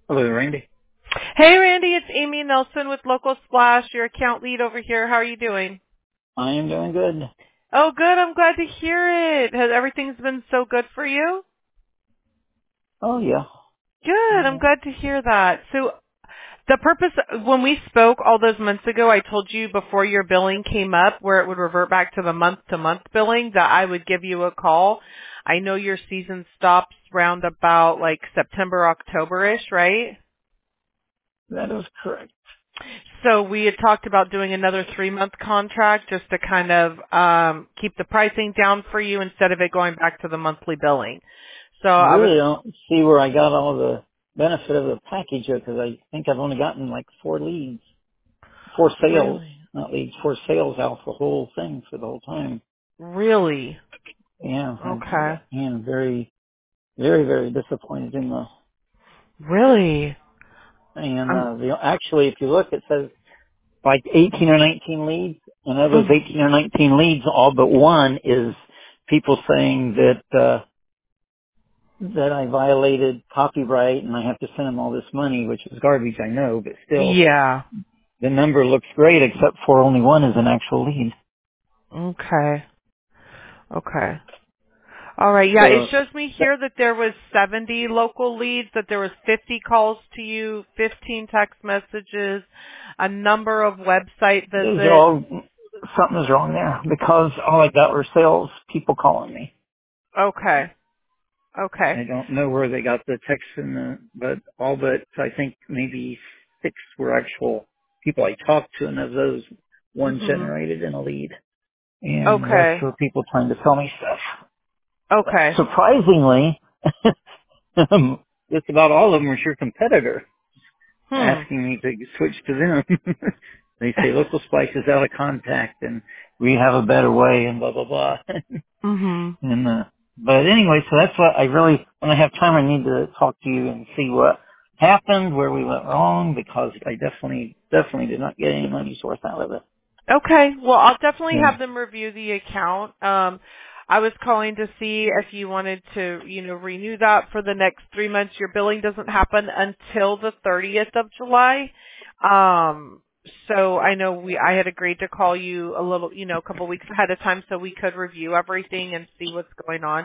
Hello, Randy. Hey, Randy, it's Amy Nelson with Local Splash, your account lead over here. How are you doing? I am doing good. Oh, good. I'm glad to hear it. Has everything's been so good for you? Oh, yeah. Good. I'm Yeah. glad to hear that. So the purpose, when we spoke all those months ago, I told you before your billing came up where it would revert back to the month-to-month billing that I would give you a call. I know your season stops round about like September, October-ish, right? That is correct. So we had talked about doing another 3-month contract just to kind of keep the pricing down for you instead of it going back to the monthly billing. So I I was really don't see where I got all the benefit of the package yet because I think I've only gotten like 4 leads, 4 sales, really, not leads, 4 sales out the whole thing for the whole time. really Yeah, okay, I'm very, very, very disappointed in the, really. actually if you look it says like 18 or 19 leads, and of those Mhm. 18 or 19 leads, all but one is people saying that I violated copyright and I have to send them all this money, which is garbage, I know, but still, Yeah. the number looks great except for only one is an actual lead. Okay. Okay. All right. Yeah, it So, shows me here that there was 70 local leads, that there was 50 calls to you, 15 text messages, a number of website those are visits. all, something's wrong there because all I got were sales people calling me. Okay. Okay. I don't know where they got the text but all but I think maybe 6 were actual people I talked to, and of those, one Mhm. generated in a lead. And the rest Okay. were people trying to sell me stuff. Okay. Surprisingly, just about all of them were your competitor Hmm. asking me to switch to them. They say local splice is out of contact and we have a better way and blah blah blah. Mhm. And but anyway, so that's what I really, when I have time, I need to talk to you and see what happened, where we went wrong, because I definitely did not get any money's worth out of it. Okay. Well, I'll definitely Yeah. have them review the account. I was calling to see if you wanted to, renew that for the next 3 months. Your billing doesn't happen until the 30th of July. So I know I had agreed to call you a little, a couple weeks ahead of time so we could review everything and see what's going on.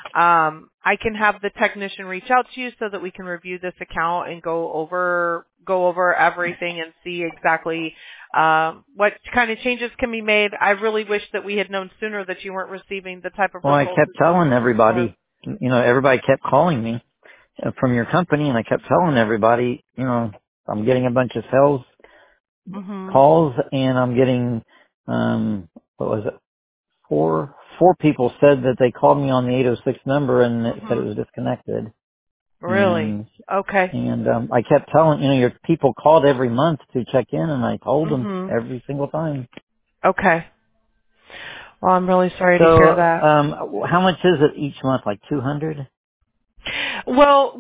I can have the technician reach out to you so that we can review this account and go over everything and see exactly what kind of changes can be made. I really wish that we had known sooner that you weren't receiving the type of Well, I results kept that you telling were looking for. everybody, everybody kept calling me from your company, and I kept telling everybody, I'm getting a bunch of sales Mhm. calls, and I'm getting, what was it? Four people said that they called me on the 806 number and it said it Mhm. was disconnected. Really? And Okay. I kept telling, your people called every month to check in, and I told them Mhm. every single time. Okay. Well, I'm really sorry to So, hear that. how much is it each month? Like 200? Well,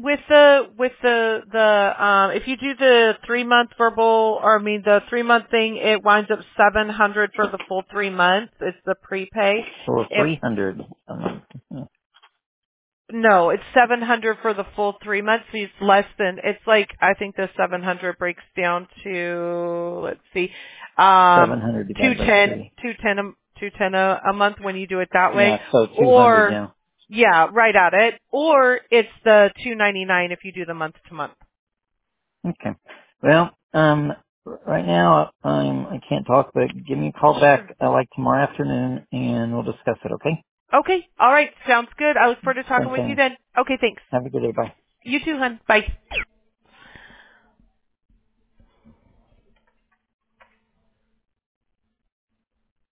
with the if you do the 3 month verbal, or I mean the 3 month thing, it winds up 700 for the full 3 months. It's the prepay. Or If 300 a month? No, it's 700 for the full 3 months. So it's less than, it's like, I think the 700 breaks down to, let's see, 700 divided by 210, 3. 210 a month when you do it that way. Yeah, so 200 Or, now. yeah, right at it. Or it's the 299 if you do the month to month. Okay. Well, right now, I can't talk, but give me a call back, Sure. like tomorrow afternoon, and we'll discuss it, okay? Okay. All right. Sounds good. I look forward to talking Thanks, with you Amy. then. Okay. Thanks. Have a good day. Bye. You too, hon. Bye.